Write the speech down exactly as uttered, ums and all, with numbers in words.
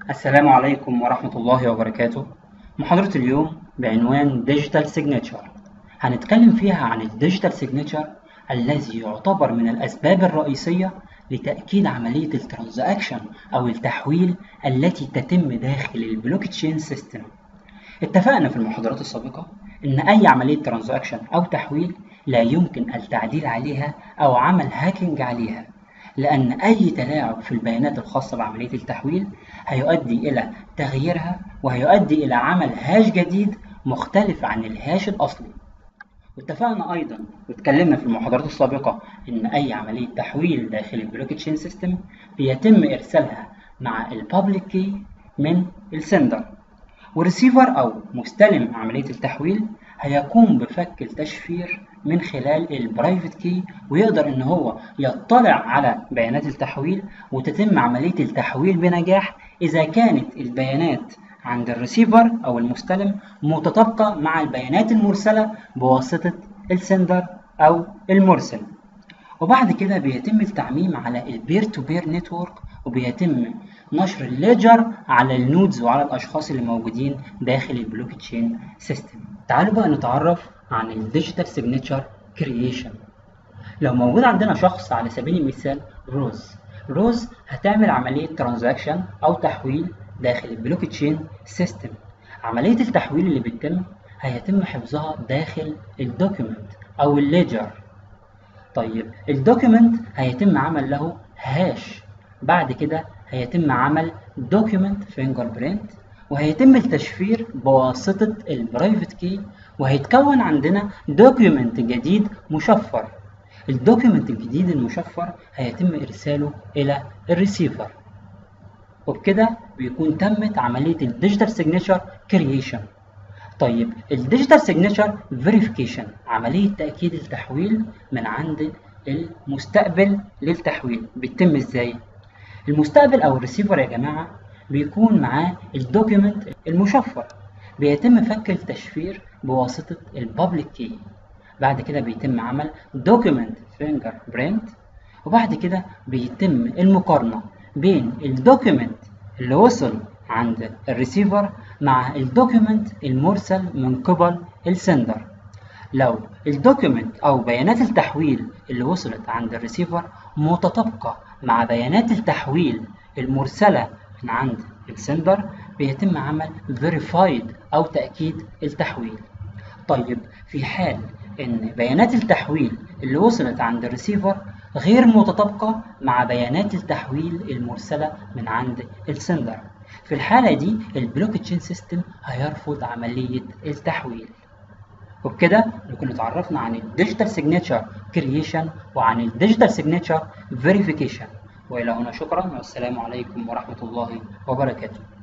السلام عليكم ورحمة الله وبركاته. محاضرة اليوم بعنوان Digital Signature. هنتكلم فيها عن الديجيتال سيجنتشر الذي يعتبر من الأسباب الرئيسية لتأكيد عملية الترانزاكشن أو التحويل التي تتم داخل البلوك تشين سيستم. اتفقنا في المحاضرات السابقة إن أي عملية ترانزاكشن أو تحويل لا يمكن التعديل عليها أو عمل هاكينج عليها، لأن أي تلاعب في البيانات الخاصة بعملية التحويل هيؤدي إلى تغييرها وهيؤدي إلى عمل هاش جديد مختلف عن الهاش الأصلي. واتفقنا أيضا واتكلمنا في المحاضرات السابقة إن أي عملية تحويل داخل البلوك تشين سيستم بيتم إرسالها مع البابليك كي من السندر، والريسيفر أو مستلم عملية التحويل هيقوم بفك التشفير من خلال البرايفت كي، ويقدر إن هو يطلع على بيانات التحويل وتتم عملية التحويل بنجاح إذا كانت البيانات عند الريسيفر أو المستلم متطابقة مع البيانات المرسلة بواسطة السندر أو المرسل. وبعد كده بيتم التعميم على البير تو بير نتورك، وبيتم نشر الليجر على النودز وعلى الاشخاص اللي موجودين داخل البلوك تشين سيستم. تعالوا بقى نتعرف عن الديجيتال سيجنتشر كرييشن. لو موجود عندنا شخص على سبيل المثال روز روز هتعمل عمليه ترانزاكشن او تحويل داخل البلوك تشين سيستم. عمليه التحويل اللي بتتم هيتم حفظها داخل الدوكيمنت او الليجر. طيب الدوكيمنت هيتم عمل له هاش، بعد كده هيتم عمل دوكيمنت فينجر برينت، وهيتم التشفير بواسطة البرايفت كي، وهيتكون عندنا دوكيمنت جديد مشفر. الدوكيمنت الجديد المشفر هيتم إرساله إلى الريسيفر، وبكده بيكون تمت عملية الديجيتال سيجنتشر كرييشن. طيب الديجيتال سيجنتشر فيريفيكيشن، عملية تأكيد التحويل من عند المستقبل للتحويل بيتم ازاي؟ المستقبل او الريسيفر يا جماعة بيكون معاه الدوكيمنت المشفر، بيتم فك التشفير بواسطة البابليك كي، بعد كده بيتم عمل دوكيمنت فينجر برينت، وبعد كده بيتم المقارنة بين الدوكيمنت اللي وصل عند الريسيفر مع الدوكيمنت المرسل من قبل السندر. لو الدوكيمنت او بيانات التحويل اللي وصلت عند الريسيفر متطابقة مع بيانات التحويل المرسلة من عند السندر بيتم عمل verified او تأكيد التحويل. طيب في حال ان بيانات التحويل اللي وصلت عند الريسيفر غير متطابقة مع بيانات التحويل المرسلة من عند السندر، في الحالة دي البلوك تشين سيستم هيرفض عملية التحويل. وبكده نكون اتعرفنا عن الديجيتال سيجنتشر كرييشن وعن الديجيتال سيجنتشر فيريفيكيشن. والى هنا شكرا، والسلام عليكم ورحمة الله وبركاته.